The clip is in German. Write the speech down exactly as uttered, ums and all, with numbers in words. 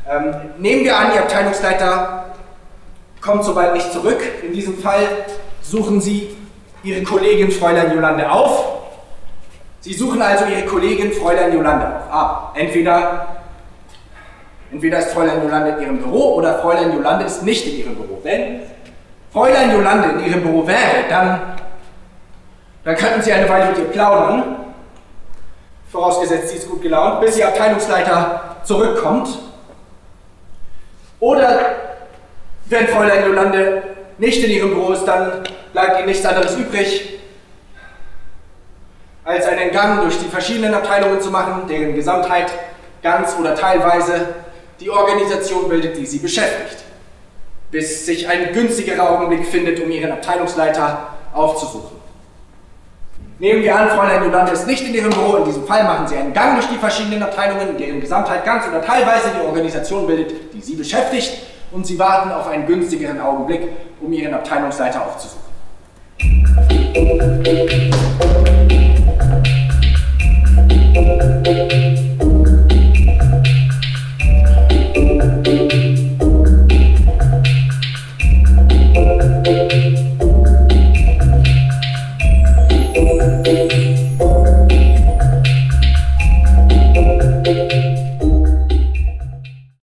Ähm, nehmen wir an, Ihr Abteilungsleiter kommt so bald nicht zurück. In diesem Fall suchen Sie Ihre Kollegin Fräulein Jolande auf. Sie suchen also Ihre Kollegin Fräulein Jolande auf. Aber entweder, entweder ist Fräulein Jolande in Ihrem Büro oder Fräulein Jolande ist nicht in Ihrem Büro. Wenn Fräulein Jolande in Ihrem Büro wäre, dann, dann könnten Sie eine Weile mit ihr plaudern, vorausgesetzt sie ist gut gelaunt, bis Ihr Abteilungsleiter zurückkommt. Oder wenn Fräulein Jolande nicht in Ihrem Büro ist, dann bleibt Ihnen nichts anderes übrig, als einen Gang durch die verschiedenen Abteilungen zu machen, deren Gesamtheit ganz oder teilweise die Organisation bildet, die Sie beschäftigt, bis sich ein günstigerer Augenblick findet, um Ihren Abteilungsleiter aufzusuchen. Nehmen wir an, Fräulein Jolande ist nicht in Ihrem Büro. In diesem Fall machen Sie einen Gang durch die verschiedenen Abteilungen, deren Gesamtheit ganz oder teilweise die Organisation bildet, die Sie beschäftigt, und Sie warten auf einen günstigeren Augenblick, um Ihren Abteilungsleiter aufzusuchen.